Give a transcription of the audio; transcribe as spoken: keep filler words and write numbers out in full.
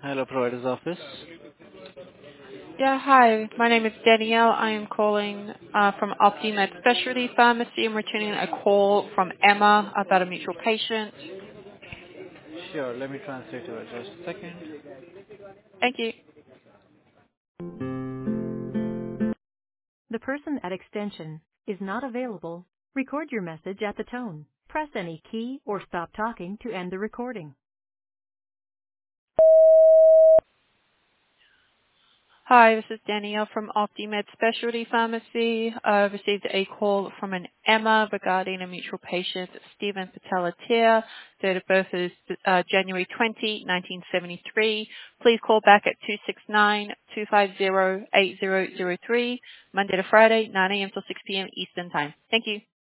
Hello, provider's office. Yeah, hi. My name is Danielle. I am calling uh, from OptiMed Specialty Pharmacy. I'm returning a call from Emma about a mutual patient. Sure, let me translate to her. Just a second. Thank you. The person at extension is not available. Record your message at the tone. Press any key or stop talking to end the recording. Hi, this is Danielle from OptiMed Specialty Pharmacy. I received a call from an Emma regarding a mutual patient, Stephen Patelatier. Date of birth is uh, January twentieth, nineteen seventy-three. Please call back at two six nine, two five zero, eight zero zero three, Monday to Friday, nine a m till six p m Eastern Time. Thank you.